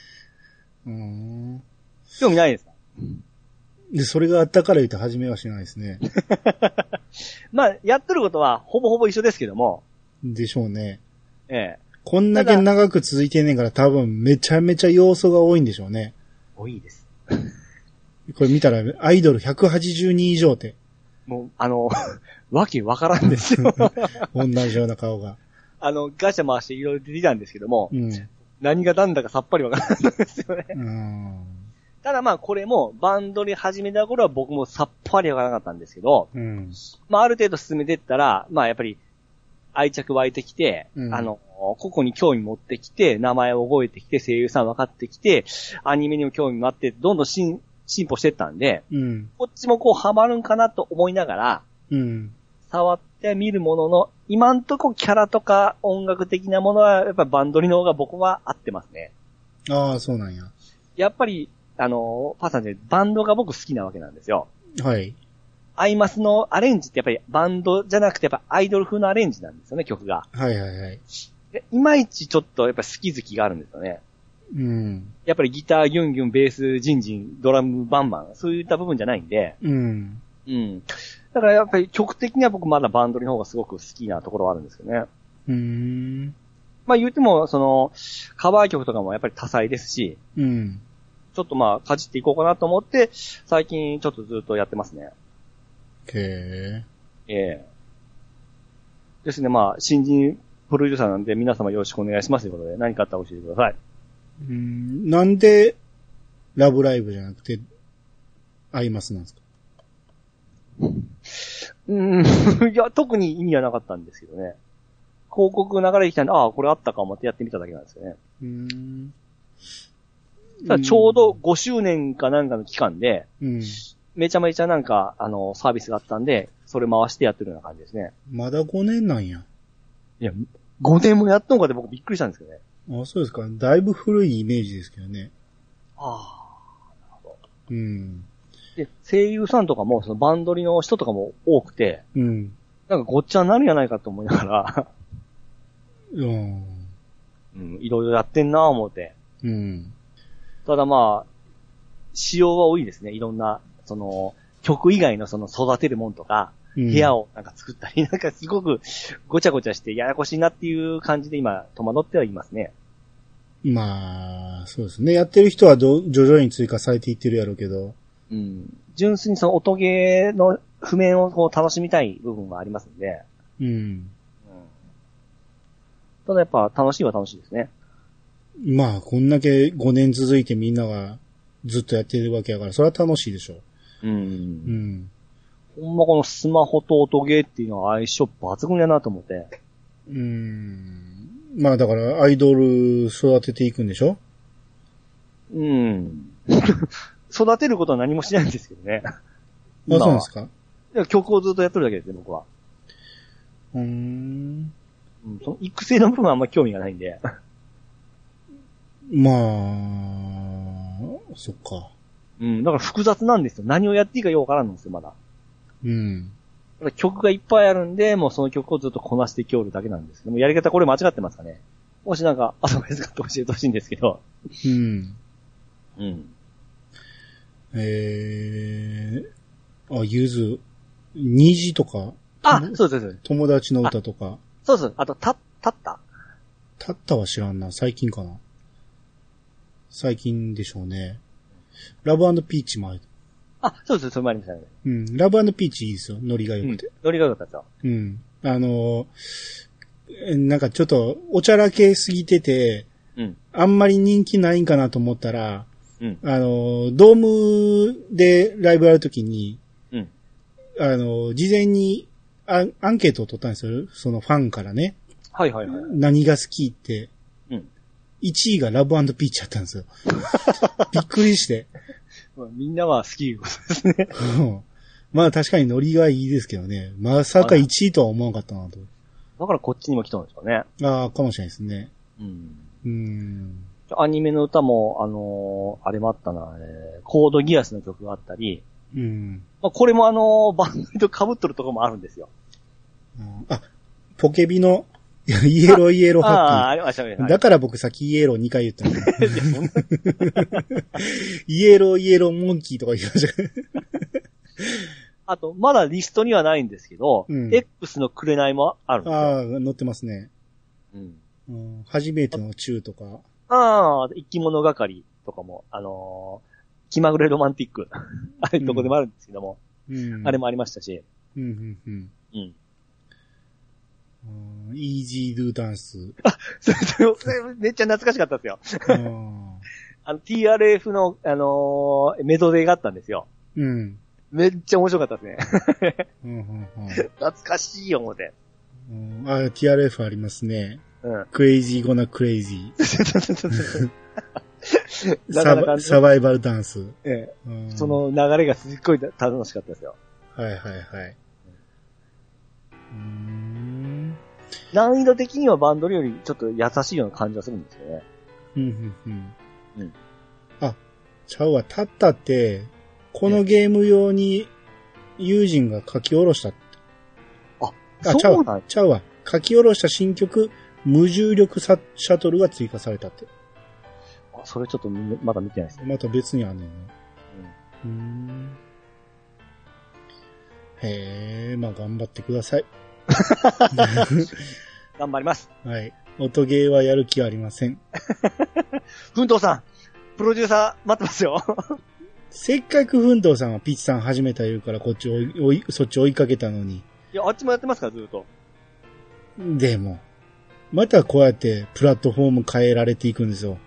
興味ないですか？ で、それがあったから言って始めはしないですね。 まあ、やってることはほぼほぼ一緒ですけども。 でしょうね。こんだけ長く続いてんねんから多分めちゃめちゃ要素が多いんでしょうね。 多いです。 これ見たらアイドル180人以上って。 もう、わけわからんですよ。 同じような顔が。 ガチャ回していろいろ出てたんですけども、何が何だかさっぱりわからないんですよね。ただまあこれもバンドに始めた頃は僕もさっぱりわからなかったんですけど、まあある程度進めていったら、まあやっぱり、 愛着湧いてきて、個々に興味持ってきて、名前を覚えてきて、声優さん分かってきて、アニメにも興味もあって、どんどん進歩してったんで、こっちもこうハマるんかなと思いながら、触ってみるものの、今んとこキャラとか音楽的なものは、やっぱバンドリの方が僕は合ってますね。 ああ、そうなんや。 やっぱり、パーさんでバンドが僕好きなわけなんですよ。 はい。 アイマスのアレンジってやっぱりバンドじゃなくてやっぱアイドル風のアレンジなんですよね、曲が。 はいはいはい。 でいまいちちょっとやっぱ好き好きがあるんですよね。やっぱりギターギュンギュン、ベースジンジン、ドラムバンバン、そういった部分じゃないんで。だからやっぱり曲的には僕まだバンドリの方がすごく好きなところはあるんですよね。まあ言うても、カバー曲とかもやっぱり多彩ですし、ちょっとまあかじっていこうかなと思って、最近ちょっとずっとやってますね。ですね、まあ、新人プロデューサーなんで皆様よろしくお願いしますということで、何かあったら教えてください。 なんで、ラブライブじゃなくて、アイマスなんですかいや、特に意味はなかったんですけどね。広告流れてきたんで、ああ、これあったかもってやってみただけなんですよね。ただちょうど5周年かなんかの期間で、めちゃめちゃなんか、サービスがあったんで、それ回してやってるような感じですね。 まだ5年なんや。 いや、5年もやったのかって僕びっくりしたんですけどね。 あ、そうですか。だいぶ古いイメージですけどね。 ああ、なるほど。で、声優さんとかも、そのバンドリの人とかも多くて、なんかごっちゃになるんやないかと思いながら、いろいろやってんなぁ思って。ただまあ、仕様は多いですね。いろんな、曲以外の育てるもんとか、部屋をなんか作ったり、なんかすごくごちゃごちゃしてややこしいなっていう感じで今、戸惑ってはいますね。 まあ、そうですね。やってる人は徐々に追加されていってるやろうけど。 純粋に音ゲーの譜面をこう楽しみたい部分はありますんで。ただやっぱ楽しいは楽しいですね。 まあ、こんだけ5年続いてみんながずっとやってるわけやから、それは楽しいでしょ。ほんまこのスマホと音ゲーっていうのは相性抜群やなと思って。 まあだからアイドル育てていくんでしょ？ 育てることは何もしないんですけどね。 あ、そうなんですか？ 曲をずっとやってるだけですね、僕は。その育成の部分はあんまり興味がないんで。 まあ、そっか。 だから複雑なんですよ。何をやっていいかよくわからんんですよ、まだ。だから曲がいっぱいあるんで、もうその曲をずっとこなしてきおるだけなんですけども、やり方これ間違ってますかね。もしなんかアドバイスがあって教えてほしいんですけど。 ゆず、虹とか。 あ、そうです。 友達の歌とか。 そうです。あと、たったは知らんな。最近かな。最近でしょうね。ラブ&ピーチもある。 あ、そうです。それもありましたね。 ラブ&ピーチいいですよ。ノリが良くて。 ノリが良かったですよ。なんかちょっと、おちゃらけすぎてて、あんまり人気ないんかなと思ったら、ドームでライブやるときに、事前にアンケートを取ったんですよ。そのファンからね。何が好きって。1位がラブ&ピーチやったんですよ。びっくりして。 みんなは好きいうことですね。 まあ確かにノリがいいですけどね。まさか1位とは思わなかったなと。 だからこっちにも来たんですかね。 ああ、かもしれないですね。 アニメの歌も、あれもあったな、コードギアスの曲があったり、これもバンドと被っとるところもあるんですよ。 ポケビの、イエローハッピー。 ありましたね。 だから僕さっきイエロー2回言ったんですイエローモンキーとか言いました。 あと、まだリストにはないんですけど、X の紅もあるんですよ。 ああ、載ってますね。初めてのチューとか。 生き物係とかも、気まぐれロマンティック。あれどこでもあるんですけども、あれもありましたし。 イージードゥダンス。 それめっちゃ懐かしかったですよ。TRF の、メドレーがあったんですよ。めっちゃ面白かったですね。懐かしいよ、思って。 TRF ありますね。うん。クレイジーゴナクレイジー。サバイバルダンス。 ええ。その流れがすっごい楽しかったですよ。 はいはいはい。 難易度的にはバンドルよりちょっと優しいような感じがするんですよね。 うん。あ、ちゃうわ、タッタって、このゲーム用に友人が書き下ろしたって。そうなんちゃうわ。書き下ろした新曲、無重力シャトルが追加されたって。 それちょっとまだ見てないですね。 また別にあんねんね。へえ、まあ頑張ってください。 頑張ります。 はい。音ゲーはやる気ありません。 奮闘さん、プロデューサー待ってますよ。 せっかく奮闘さんはピッチさん始めた言うからそっち追いかけたのに。 いや、あっちもやってますから、ずっと。 でも、またこうやってプラットフォーム変えられていくんですよ。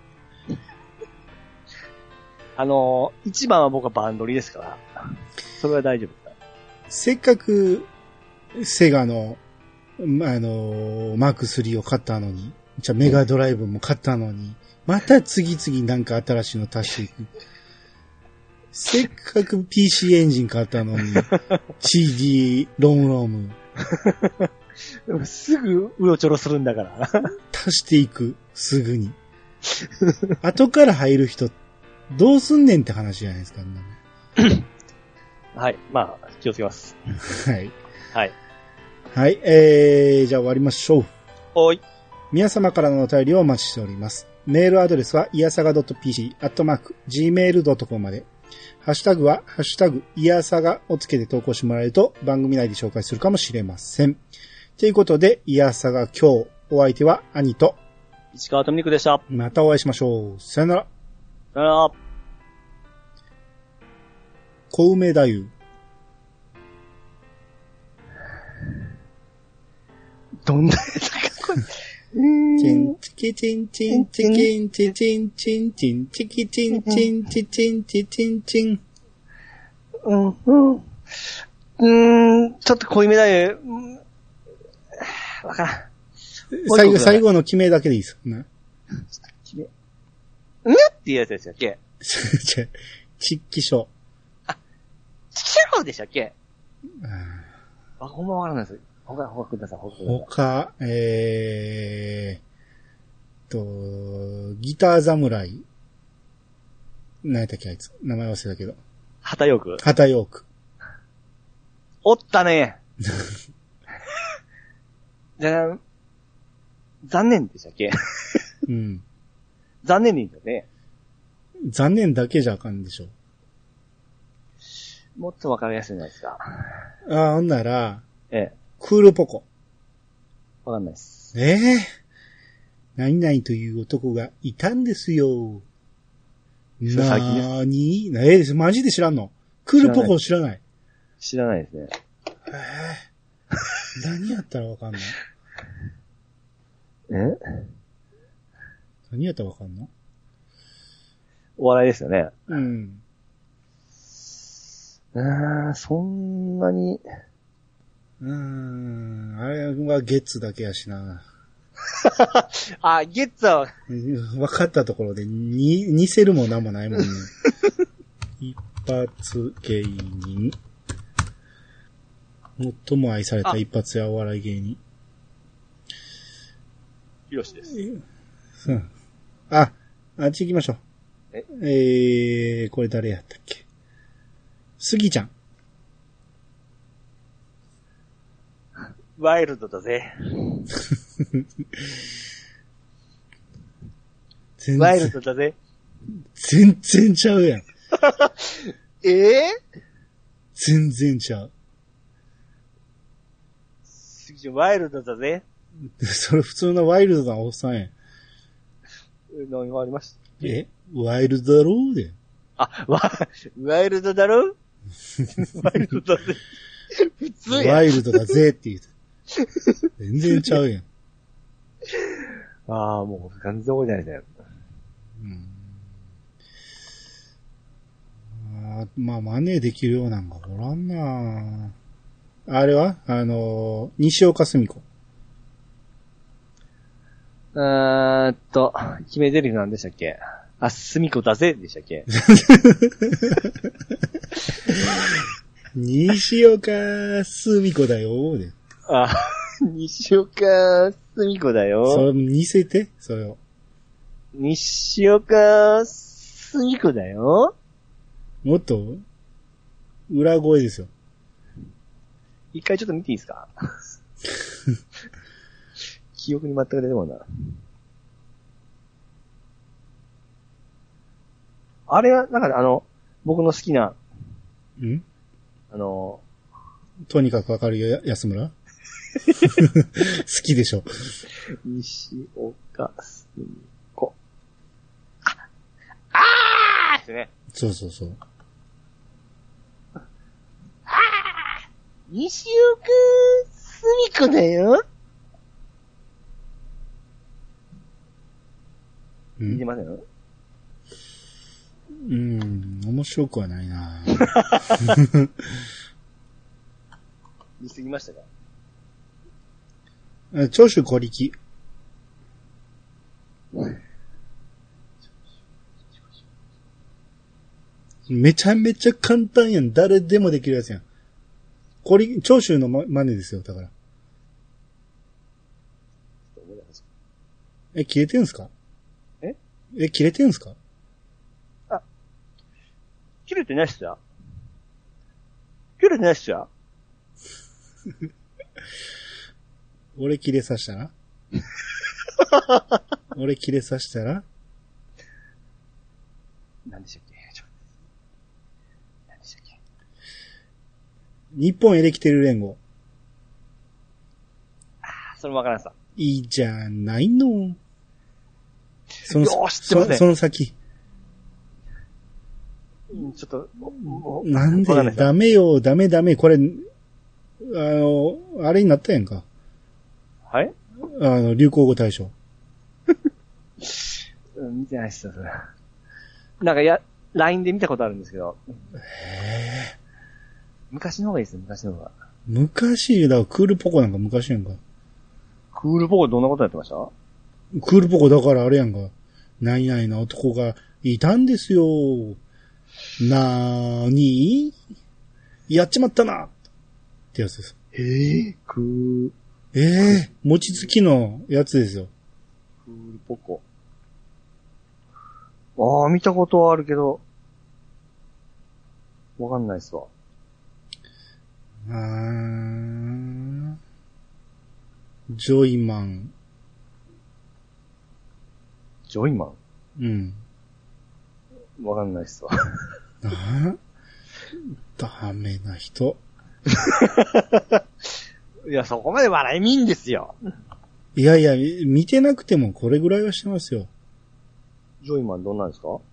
一番は僕はバンドリですから。それは大丈夫ですか？ せっかく、セガの、マーク3を買ったのに、じゃあメガドライブも買ったのに、また次々なんか新しいの足していく。せっかく PC エンジン買ったのに、CD、ローム。 すぐうろちょろするんだから。 足していく、すぐに。後から入る人、どうすんねんって話じゃないですか、ね。 はい、まあ、気をつけます。 はい。 はい。 はい、じゃあ終わりましょう。 はい。 皆様からのお便りをお待ちしております。メールアドレスは、いやさが .pc@gmail.com まで。ハッシュタグは、ハッシュタグ、いやさがをつけて投稿してもらえると番組内で紹介するかもしれません。ということで、いやさが今日、お相手は兄と、 市川とみにくでした。 またお会いしましょう。さよなら。 さよなら。 小梅太夫。 どんなやつかこれ。 チンチキチンチンチキンチチンチンチンチキチンチンチチンチチンチン。 ちょっと濃いめだよ。わからん。最後の決めだけでいいです。 決め。っていうやつでしたっけ？ チッキショ。 あ、チッキショでしたっけ？ほんまわからないです。他ください、 他、ギター侍。何やったっけあいつ。名前忘れたけど。 旗ヨーク。 旗ヨーク。 おったね。じゃあ、残念でしたっけ？ うん。 残念でいいんだよね。 残念だけじゃあかんでしょ。 もっとわかりやすいじゃないですか。 ほんなら、 ええ。 クールポコ。 わかんないです。 何々という男がいたんですよ。なーに？マジで知らんの？クールポコ知らない？ 知らないですね。 何やったらわかんない？何やったらわかんの？ お笑いですよね。 うん。 そんなに。 あれはゲッツだけやしな。 ゲッツは。 分かったところで似せるもなんもないもんね。一発芸人。最も愛された一発やお笑い芸人。 ひろしです。 あっち行きましょう。これ誰やったっけ？スギちゃん。 ワイルドだぜ。ワイルドだぜ。 全然ちゃうやん。全然ちゃう。 ワイルドだぜ。 それ普通のワイルドなおっさんやん。 何がありました？ ワイルドだろうで。 ワイルドだろうワイルドだぜ。普通やん。 ワイルドだぜって言うて。全然ちゃうやん。 もう完全覚えてないですね。まあ、マネできるようなんかおらんな。あれは西岡澄子。 決め台詞なんでしたっけ？あ、すみこだぜでしたっけ？ 西岡すみこだよ。 あ、西岡すみこだよ。 それ似せて、それを。 西岡すみこだよ。 もっと、裏声ですよ。 一回ちょっと見ていいですか？記憶に全く出てこないな。あれは、なんか僕の好きな、 とにかくわかるよ、安村好きでしょ。 西岡すみこ。ーってね。 そうそうそう。 西岡すみこだよ。見てません？ 面白くはないな。 見すぎましたか？ 長州小力。めちゃめちゃ簡単やん。誰でもできるやつやん。長州の真似ですよ、だから。切れてんすか？切れてんすか？ あ、切れてないっすよ。切れてないっすよ。 俺切れさしたら俺切れさしたら何でしたっけ？何でしたっけ？ 日本エレキテル連合。 それもわからんさ。 いいじゃないの。その先。 ちょっと、 なんで、ダメよ、ダメ。これ、あれになったやんか。 はい？ 流行語大賞。 見てないっすよ、それ。なんかLINE で見たことあるんですけど。昔の方がいいですよ、昔の方が。 昔、だからクールポコなんか昔やんか。 クールポコどんなことやってました？ クールポコだからあれやんか。何々な男がいたんですよ。なーにやっちまったなってやつです。餅つきのやつですよ。 クールポコ。ああ、見たことはあるけど、わかんないっすわ。 ジョイマン。 ジョイマン？ うん。 わかんないっすわ。 ダメな人。 いや、そこまで笑い見んですよ。 いやいや、見てなくてもこれぐらいはしてますよ。 ジョイマンどんなんですか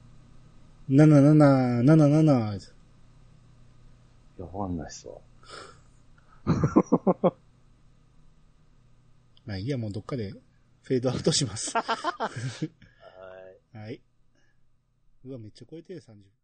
？77。いや、わかんないっすわ。 まあいいや、もうどっかでフェードアウトします。はい。うわ、めっちゃ超えてる、30分。